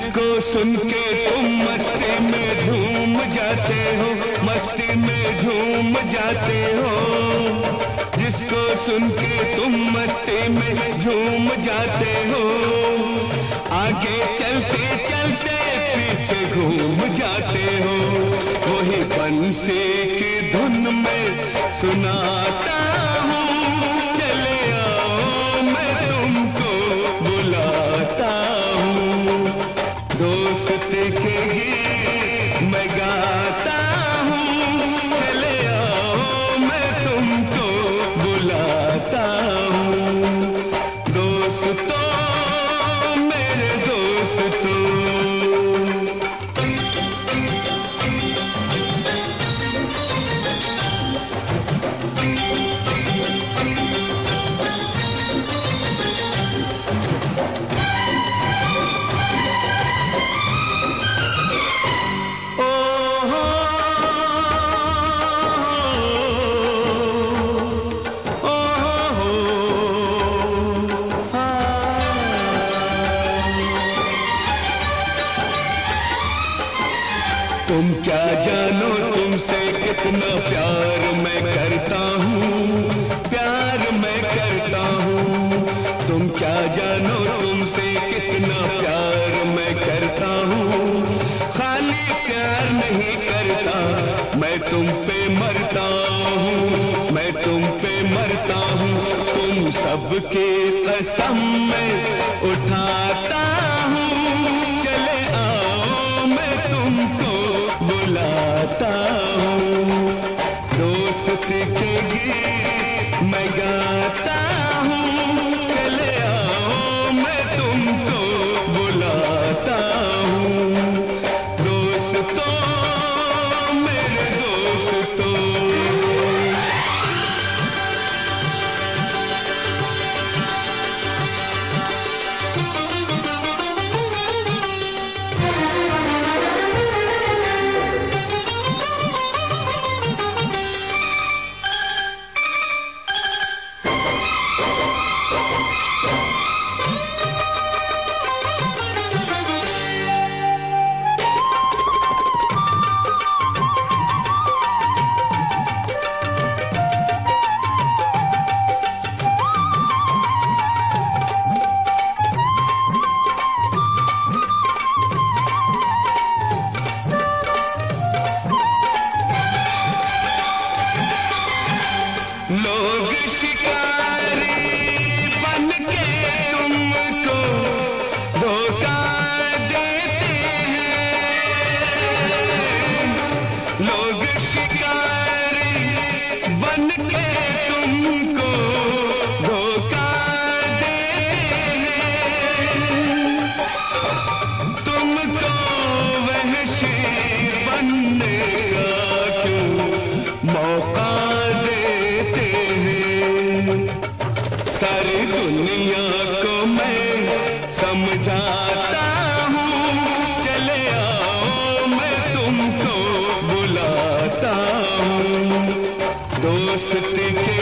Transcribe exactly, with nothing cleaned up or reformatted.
जिसको सुन के तुम मस्ती में झूम जाते हो, मस्ती में झूम जाते हो, जिसको सुन के तुम मस्ती में झूम जाते हो, आगे चलते चलते पीछे घूम जाते हो, वही बंसी की धुन में सुनाता हूँ, चले आओ मैं तुमको बुलाता हूँ, दोस्ती के गीत मैं गाता हूँ, चले आओ मैं तुमको बुलाता हूँ, दोस्तों मेरे दोस्तों। तुम क्या जानो तुमसे कितना प्यार मैं करता हूँ, प्यार मैं करता हूँ, तुम क्या जानो तुमसे कितना प्यार मैं करता हूँ, खाली प्यार नहीं करता मैं तुम पे मरता हूँ, मैं तुम पे मरता हूँ, तुम सबकी कसम मैं उठाता हूँ, चले आओ मैं तुमको बुलाता हूँ, दोस्ती के गीत मैं गाता हूँ, चले आओ मैं तुमको बुलाता हूँ, दोस्तों मेरे दोस्तों। लोग शिकारी बन के तुमको धोखा देते हैं, लोग शिकारी बन के तुमको धोखा देते हैं, तुमको वहशी बनने का क्यों मौका सारी दुनिया को मैं समझाता हूँ, चले आओ मैं तुमको बुलाता हूँ, दोस्ती के